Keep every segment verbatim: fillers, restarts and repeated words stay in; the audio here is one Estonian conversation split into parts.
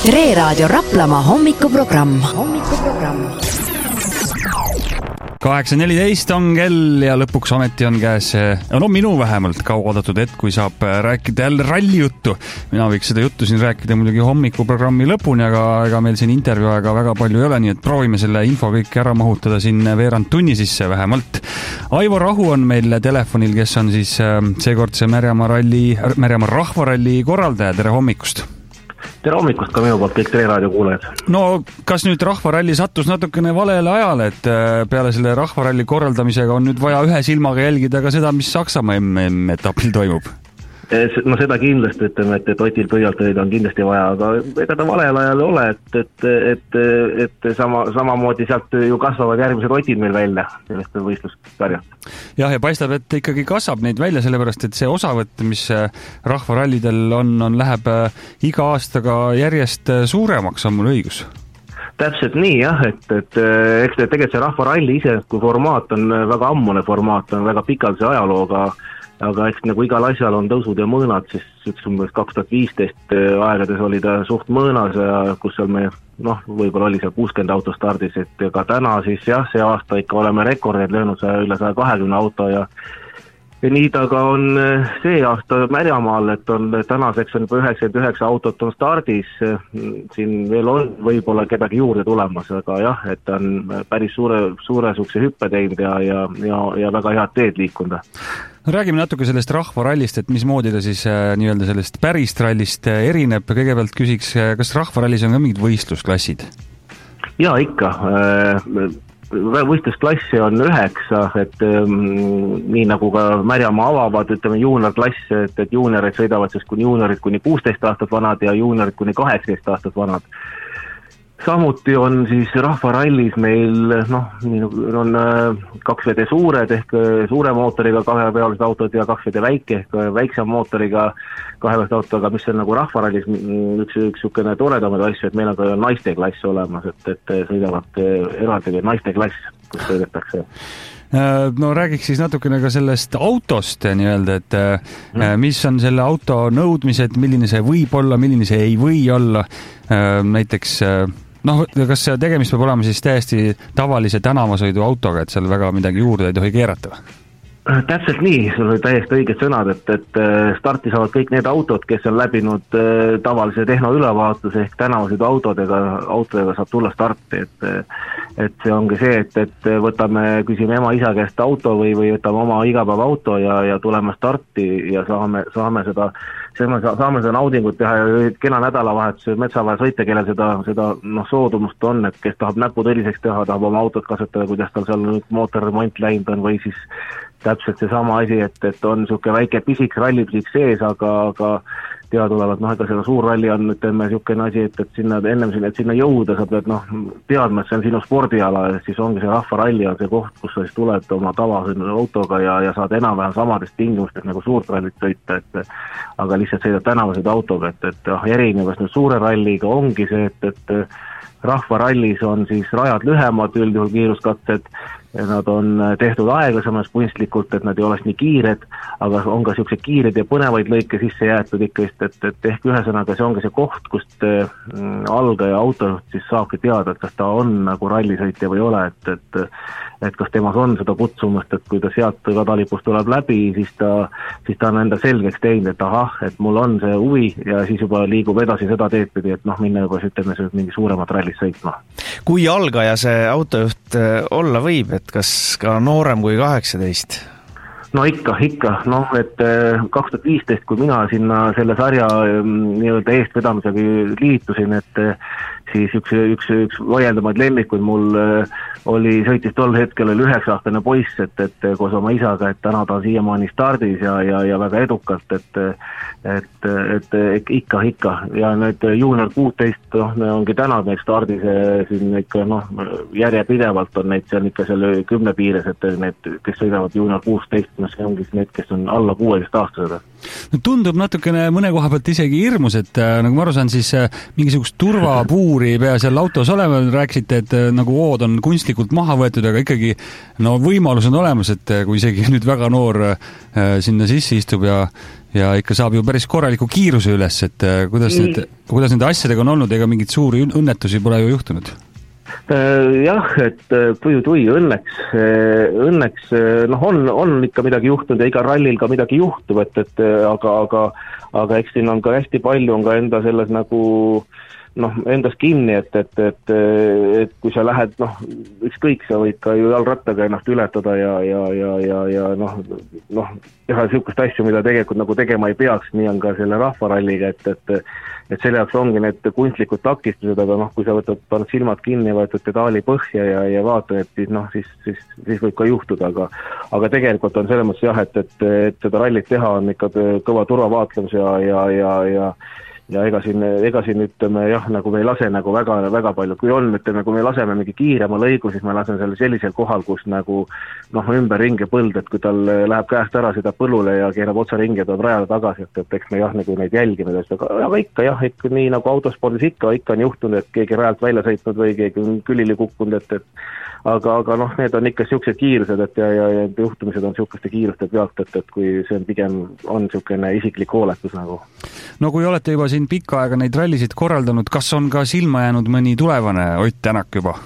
Tre Raadio Raplamaa hommikuprogramm. hommikuprogramm. kaheksa neliteist on kell ja lõpuks ometi on käes, no minu vähemalt kauoodatud hetk, kui saab rääkida jälle rallijuttu. Mina võiks seda juttu siin rääkida muidugi hommikuprogrammi lõpuni, aga ega meil siin intervjuu aega väga palju ei ole, nii et proovime selle info kõik ära mahutada siin veerand tunni sisse vähemalt. Aivo Rahu on meil telefonil, kes on siis seekordse Märjamaa ralli, Märjamaa rahvaralli korraldaja. Tere hommikust! Tere hommikust ka minu poolt kõik Tre Raadio kuulajad. No kas nüüd rahvaralli sattus natukene valele ajale, et peale selle rahvaralli korraldamisega on nüüd vaja ühe silmaga jälgida ka seda, mis Saksamaa M M-etapil toimub? No seda kindlasti ütleme, et, et Otil pöialt olid on kindlasti vaja, aga ega ta valel ajal ei ole, et, et, et, et sama, samamoodi sealt ju kasvavad järgmised Otid meil välja sellest võistlussarjast. Jah, ja paistab, et ikkagi kasvab neid välja, sellepärast, et see osavõtt, mis rahvarallidel on, on läheb iga aastaga järjest suuremaks, on mul õigus? Täpselt nii, jah, et, et eks tegelikult see rahvaralli ise, kui formaat on väga ammune formaat, on väga pikaldise ajalooga, aga eks nagu igal asjal on tõusud ja mõõnad, siis üks umbes kaks tuhat viisteist aegades oli ta suht mõõnas ja kus seal me, noh, võib-olla oli seal kuuskümmend auto stardis, et ka täna siis jah, see aasta ikka oleme rekordid löönud üle saja kahekümne auto ja Ja nii ta ka on see aasta Märjamaal, et on tänaseks on juba üheksakümmend üheksa autot on stardis, siin veel on võib-olla kedagi juurde tulemas, aga jah, et on päris suure, suure sukse hüppe teinud ja, ja, ja, ja väga head teed liikunda. No, räägime natuke sellest rahvarallist, et mismoodi ta siis nii-öelda sellest pärist rallist erineb. Kõigepealt küsiks, kas rahvarallis on ka mingid võistlusklassid? Jaa, ikka. Võistlusklassi on üheksa, et ähm, nii nagu ka Märjamaa avavad, ütleme juuniorklass, et, et juuniorid sõidavad siis kuni juuniorid kuni kuusteist aastat vanad ja juuniorid kuni kaheksateist aastat vanad. Samuti on siis rahvarallis meil noh, on kaks vede suured ehk suure mootoriga kahepealised autod ja kaks vede väike ehk väiksem mootoriga kahepealised autoga, mis on nagu rahvarallis üks, üks sükene toredamad asju, et meil on ka naiste klass olemas, et, et sõidavad eraldi naiste klass, kus sõidetakse. No räägiks siis natukene ka sellest autost nii-öelda, et mm. mis on selle auto nõudmised, milline see võib olla, milline see ei või olla, näiteks noh, kas tegemist peab olema siis täiesti tavalise tänavasõidu autoga, et seal väga midagi juurde ei tohi keerata? Täpselt nii, sul oli täiesti õiged sõnad, et, et starti saavad kõik need autod, kes on läbinud tavalise tehnoülevaatuse ehk tänavasõidu autodega, autodega saab tulla starti, et, et see ongi see, et, et võtame, küsime ema isa käest auto või, või võtame oma igapäeva auto ja, ja tuleme starti ja saame, saame seda saame seda naudingut teha ja kena nädalavahetus metsavaja sõita, kellel seda, seda noh, soodumust on, et kes tahab näpu tõliseks teha, tahab oma autot kasutada, kuidas tal seal nüüd mootorremont läinud on või siis täpselt see sama asi, et, et on niisugune väike pisik, rallipisik sees, aga, aga teadolevalt, noh, ega seda suur ralli on, ütleme, niisugune asi, et, et sinna ennem sinna, et sinna jõuda, sa pead, noh, teadma, et see on sinu spordiala, siis ongi see rahvaralli on see koht, kus sa siis tuled oma tavasõidu autoga ja, ja saad enam-vähem samadest tingimustest nagu suurt rallit sõita, et aga lihtsalt sõidad tänavasõidu autoga, et, et ah, erinevas nüüd suure ralliga ongi see, et, et rahvarallis on siis rajad lühemad, üldjuhul kiiruskatsed, nad on tehtud aeglasemas kunstlikult, et nad ei oleks nii kiired, aga on ka niisugused kiired ja põnevaid lõike sisse jäetud ikka, et, et ehk ühesõnaga see ongi see koht, kust algaja auto siis saabki teada, et kas ta on nagu rallisõitja või ei ole, et, et, et kas temas on seda kutsumust, et kui ta sealt kadalipust tuleb läbi, siis ta, siis ta on enda selgeks teinud, et ahah, et mul on see huvi ja siis juba liigub edasi seda teed pidi, et noh, minna juba ütleme mingi suuremat rallis sõitma. Kui algaja see autojuht olla võib, et kas ka noorem kui kaheksateist? No ikka, ikka, noh, et kaks tuhat viisteist, kui mina sinna selle sarja nii-öelda eestvedamisega liitusin, et siis üks, üks, üks vaieldamaid lemmikuid mul oli, sõitis tol hetkel oli üheksa-aastane poiss, et, et koos oma isaga, et täna ta on siiamaani stardis ja, ja, ja väga edukalt, et, et, et, et ikka, ikka. Ja nüüd juunior kuusteist, noh, ongi täna meil stardis siin ikka, noh, järjepidevalt on neid seal ikka selle kümne piires, et need, kes sõidavad juunior kuusteist, see ongi need, kes on alla kuueteist aastased. No, tundub natukene mõne koha pealt isegi hirmus, et nagu ma aru saan, siis mingisugust turvapuuri pea seal autos olema, rääkisite, et nagu vood on kunstlikult maha võetud, aga ikkagi no, võimalus on olemas, et kui isegi nüüd väga noor sinna sisse istub ja ja ikka saab ju päris korraliku kiiruse üles, et kuidas, need, kuidas nende asjadega on olnud, ega mingit suuri õnnetusi pole ju juhtunud? Jah, et tui-tui, õnneks, õnneks noh, on, on ikka midagi juhtunud ja iga rallil ka midagi juhtub, et, et aga, aga, aga eks siin on ka hästi palju on ka enda selles nagu noh, endas kinni, et, et, et, et kui sa lähed, noh, ükskõik, sa võid ka ju jalgrattaga ennast ületada ja, ja, ja, ja, ja noh, noh, teha niisugust asju, mida tegelikult nagu tegema ei peaks, nii on ka selle rahvaralliga, et, et et selle jaoks ongi need kunstlikud takistused, aga noh, kui sa võtad, paned silmad kinni ja võtad pedaali põhja ja, ja vaata, et siis noh, siis, siis, siis võib ka juhtuda, aga aga tegelikult on selles mõttes jah, et, et, et seda rallit teha on ikka kõva turvavaatlemus ja, ja, ja, ja ja ega siin, ega siin ütleme jah, nagu me ei lase nagu väga, väga palju, kui on, ütleme, kui me laseme mingi kiirema lõigu, siis me lasen selle sellisel kohal, kus nagu noh, ümber ringi põld, et kui tal läheb käest ära, sõidab põllule ja keerab otsa ringi ja tuleb rajale tagasi, et, et eks me jah, nagu neid jälgime, aga, aga ikka jah, ikka nii nagu autospordis ikka, ikka on juhtunud, et keegi rajalt välja sõitnud või keegi on külili kukkunud, et, et aga, aga noh, need on ikka niisugused kiirused, et ja, ja, ja juhtumised on niisuguste kiiruste pealt, et, et kui see on pigem on niisugune isiklik hooletus nagu. No kui olete juba siin pikka aega neid rallisid korraldanud, kas on ka silma jäänud mõni tulevane Ott Tänak juba?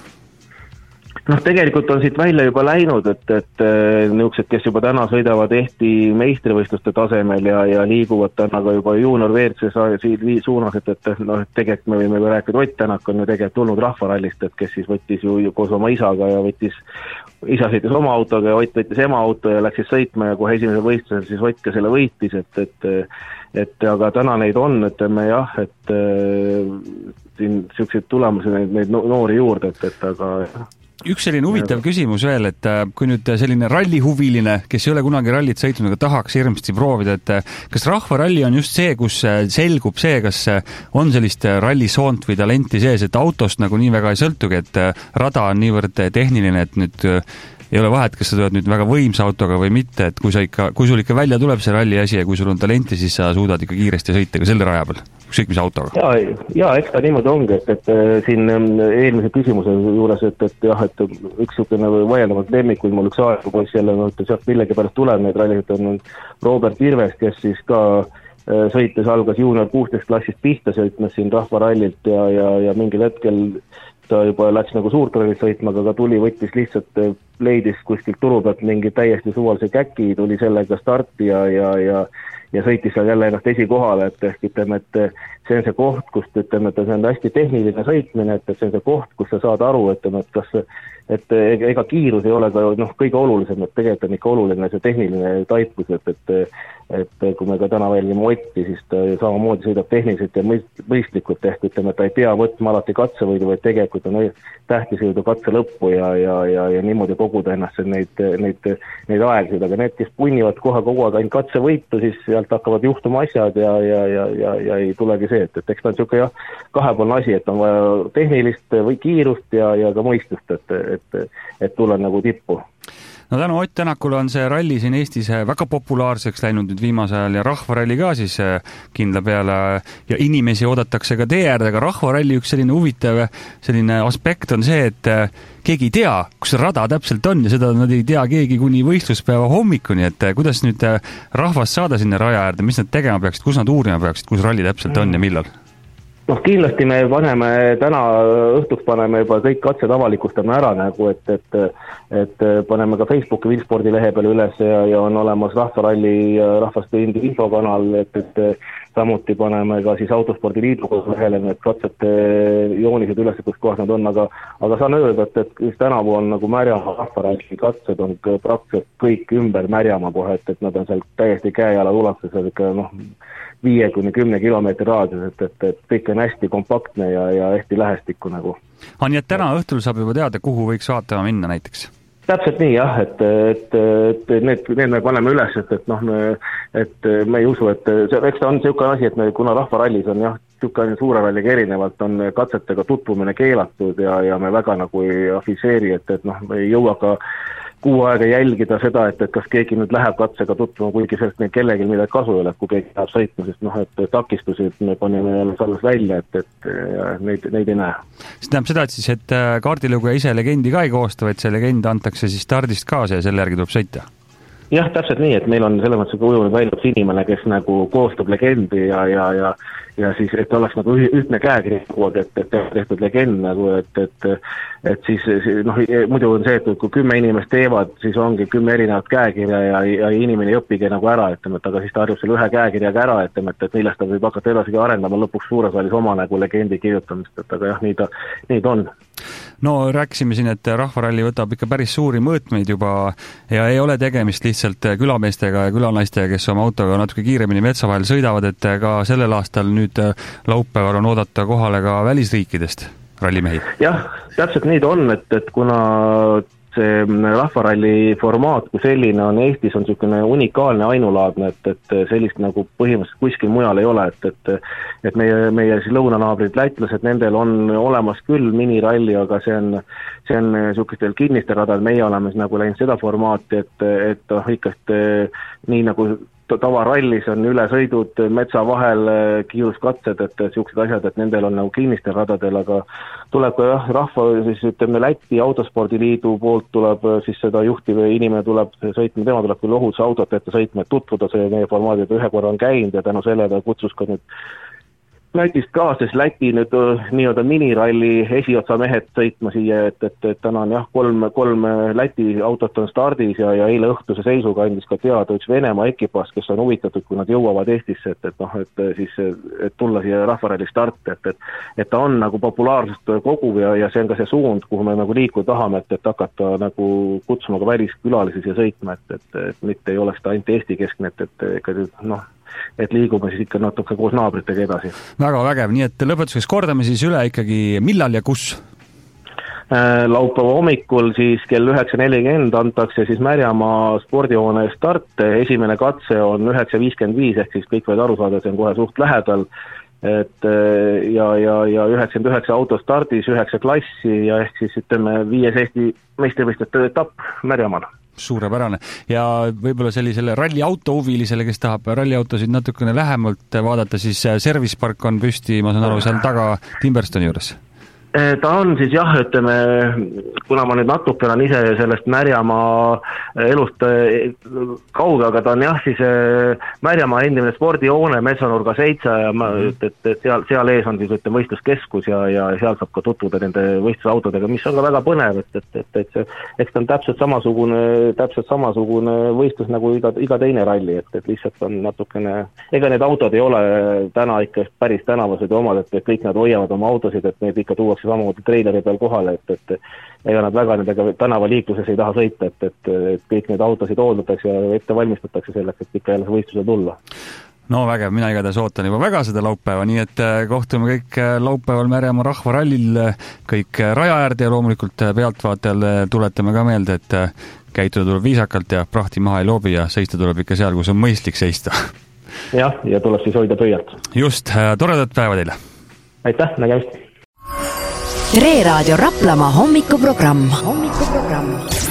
Noh, tegelikult on siit välja juba läinud, et, et niisugused, kes juba täna sõidavad ehti meistrivõistluste tasemel ja, ja liiguvad täna ka juba juunior V R C suunas, et, et noh, et tegelikult me võime rääkida, Ott Tänak on ju tegelikult tulnud rahvarallist, et kes siis võttis ju, ju koos oma isaga ja võttis, isa sõitis oma autoga ja Ott võttis ema auto ja läks siis sõitma ja kohe esimesel võistlusel siis Ott ka selle võitis, et, et et aga täna neid on, ütleme jah, et äh, siin niisuguseid tulemusi, neid, neid noori juurde, et, et aga jah. Üks selline huvitav küsimus veel, et kui nüüd selline rallihuviline, kes ei ole kunagi rallit sõitnud, aga tahaks hirmsti proovida, et kas rahvaralli on just see, kus selgub see, kas on sellist rallisoont või talenti sees, et autost nagu nii väga ei sõltugi, et rada on niivõrd tehniline, et nüüd ei ole vahet, kas sa tuled nüüd väga võimsa autoga või mitte, et kui sa ikka, kui sul ikka välja tuleb see ralli asi ja kui sul on talenti, siis sa suudad ikka kiiresti sõita ka selle raja peal, ükskõik mis autoga. Ja, ja eks ta niimoodi ongi, et, et siin eelmise küsimuse juures, et, et jah, et üks niisugune vaieldamalt lemmikuid mul üks aegupoiss jälle, no, et sealt millegi pärast tuleb neid rallisid, on Robert Irvest, kes siis ka sõites algas juunior kuusteist klassist pihta, sõitmas siin rahvarallilt ja, ja, ja mingil hetkel ta juba läks nagu suurt rallit sõitma, aga tuli, võttis lihtsalt, leidis kuskilt turu pealt mingi täiesti suvalise käki, tuli sellega starti ja, ja, ja ja sõitis seal jälle ennast esikohale, et ehk ütleme, et see on see koht, kust ütleme, et see on hästi tehniline sõitmine, et see on see koht, kus sa saad aru, ütleme, et kas et ega kiirus ei ole ka noh, kõige olulisem, et tegelikult on ikka oluline see tehniline taipus, et, et et kui me ka täna välgime Otti, siis ta samamoodi sõidab tehniliselt ja mõistlikult, ehk ütleme, et ta ei pea võtma alati katsevõidu, vaid tegelikult on tähtis jõuda katse lõppu ja, ja, ja, ja niimoodi koguda ennast neid, neid, neid aegsid, aga need, kes punnivad kohe kogu aeg ainult katsevõitu, siis sealt hakkavad juhtuma asjad ja, ja, ja, ja, ja ei tulegi see, et, et eks ta on niisugune jah, kahepoolne asi, et on vaja tehnilist või kiirust ja, ja ka mõistust, et, et, et tulla nagu tippu. No tänu Ott Tänakule on see ralli siin Eestis väga populaarseks läinud nüüd viimase ajal ja rahvaralli ka siis kindla peale ja inimesi oodatakse ka tee äärde, aga rahvaralli üks selline huvitav selline aspekt on see, et keegi ei tea, kus see rada täpselt on ja seda nad ei tea keegi kuni võistluspäeva hommikuni, et kuidas nüüd rahvast saada sinna raja äärde, mis nad tegema peaksid, kus nad uurima peaksid, kus ralli täpselt on ja millal? Noh, kindlasti me paneme, täna õhtuks paneme juba kõik katsed avalikustame ära nagu, et, et, et paneme ka Facebooki Vilspordi lehe peale üles ja, ja on olemas rahvaralli rahvaste infokanal, et, et samuti paneme ka siis Autospordi Liidu lehele need katsete joonised üles, kus kohas nad on, aga, aga saan öelda, et, et tänavu on nagu Märjamaa rahvaralli katsed on praktiliselt kõik ümber Märjamaa kohe, et, et nad on seal täiesti käejala ulatuses, ikka noh, viie kuni kümne kilomeetri raadius, et, et, et kõik on hästi kompaktne ja, ja hästi lähestikku nagu. Ah, nii et täna õhtul saab juba teada, kuhu võiks vaatama minna näiteks? Täpselt nii jah, et, et, et need, need me paneme üles, et, et noh, me, et me ei usu, et see, eks ta on niisugune asi, et me, kuna rahvarallis on jah, niisugune suure ralliga erinevalt on katsetega tutvumine keelatud ja, ja me väga nagu ei afiseeri, et, et noh, me ei jõua ka kuu aega jälgida seda, et, et kas keegi nüüd läheb katsega tutvuma, kuigi sellest meil kellelgi midagi kasu ei ole, kui keegi läheb sõitma, sest noh, et takistusid me panime alles välja, et, et neid, neid ei näe. See tähendab seda, et siis, et kaardilugeja ise legendi ka ei koosta, vaid see legend antakse siis stardist kaasa ja selle järgi tuleb sõita? jah, täpselt nii, et meil on selles mõttes kujunud välja üks inimene, kes nagu koostab legendi ja, ja, ja ja siis, et oleks nagu ühtne käekiri, et, et tehtud legend nagu, et, et et siis, noh, muidu on see, et kui kümme inimest teevad, siis ongi kümme erinevat käekirja ja, ja inimene ei õpige nagu ära, et, et aga siis ta harjub selle ühe käekirjaga ära, et, et, et millest ta võib hakata edasi arendama lõpuks suures valis oma nagu legendi kirjutamist, et aga jah, nii ta, nii ta on. No rääkisime siin, et rahvaralli võtab ikka päris suuri mõõtmeid juba ja ei ole tegemist lihtsalt külameestega ja külanaistega, kes oma autoga natuke kiiremini metsa vahel sõidavad, et ka sellel aastal nüüd laupäeval on oodata kohale ka välisriikidest rallimehi. Jah, täpselt nii ta on, et, et kuna see rahvaralli formaat kui selline on Eestis on niisugune unikaalne, ainulaadne, et, et sellist nagu põhimõtteliselt kuskil mujal ei ole, et, et, et meie, meie siis lõunanaabrid lätlased, nendel on olemas küll miniralli, aga see on, see on niisugustel kinnisteradad, meie oleme nagu läinud seda formaati, et, et oh, ikka nii nagu tavarallis on ülesõidud metsa vahel, kiiruskatsed, et niisugused asjad, et nendel on nagu kinnistel radadel, aga tuleb ka jah, rahva, siis ütleme Läti autospordiliidu poolt tuleb siis seda juhtiv inimene tuleb sõitma, tema tuleb küll ohutuse autot ette sõitma, et tutvuda see meie formaadiga ühe korra on käinud ja tänu selle ta kutsus ka nüüd Lätist ka, sest Läti nüüd nii-öelda miniralli esiotsa mehed sõitma siia, et, et, et täna on jah, kolm, kolm Läti autot on stardis ja, ja eile õhtuse seisuga andis ka teada üks Venemaa ekipaaž, kes on huvitatud, kui nad jõuavad Eestisse, et, et noh, et siis et tulla siia rahvaralli start, et, et, et ta on nagu populaarsust koguv ja, ja see on ka see suund, kuhu me nagu liikuda tahame, et, et hakata nagu kutsuma ka väliskülalisi siia sõitma, et, et, et mitte ei oleks ta ainult Eesti keskne, et, et ikka noh, et liigume siis ikka natuke koos naabritega edasi. Väga vägev, nii et lõpetuseks kordame siis üle ikkagi millal ja kus? Laupäeva hommikul siis kell üheksa nelikümmend antakse siis Märjamaa spordihoone start, esimene katse on üheksa viiskümmend viis, ehk siis kõik võid aru saada, see on kohe suht lähedal, et ja, ja, ja üheksakümmend üheksa auto stardis, üheksa klassi ja ehk siis ütleme viies Eesti meistrivõistluste etapp Märjamaal. Suurepärane. Ja võib-olla sellisele ralliauto huvilisele, kes tahab ralliautosid natukene lähemalt vaadata, siis Service Park on püsti, ma saan aru, seal taga Timberstoni juures. Ta on siis jah, ütleme, kuna ma nüüd natuke olen ise sellest Märjamaa elust kauge, aga ta on jah, siis Märjamaa endine spordihoone Metsanurga seitse ja ma, et, et, et seal, seal ees on siis ütleme võistluskeskus ja, ja seal saab ka tutvuda nende võistlusautodega, mis on ka väga põnev, et, et, et, et see, eks ta on täpselt samasugune, täpselt samasugune võistlus nagu iga, iga teine ralli, et, et lihtsalt on natukene, ega need autod ei ole täna ikka päris tänavased omad, et kõik nad hoiavad oma autosid, et need ikka tuuakse samamoodi treileri peal kohale, et, et ega nad väga nendega tänavaliikluses ei taha sõita, et, et, et kõik need autosid hooldatakse ja ette valmistatakse selleks, et ikka jälle võistlusele tulla. No vägev, mina igatahes ootan juba väga seda laupäeva, nii et kohtume kõik laupäeval Märjamaa rahvarallil, kõik raja äärde ja loomulikult pealtvaatajale tuletame ka meelde, et käituda tuleb viisakalt ja prahti maha ei loobi ja seista tuleb ikka seal, kus on mõistlik seista. Jah, ja tuleb siis hoida pöialt. Just, toredat päeva teile! Aitäh, nägemist! Tre Raadio Raplamaa hommikuprogramm. hommikuprogramm.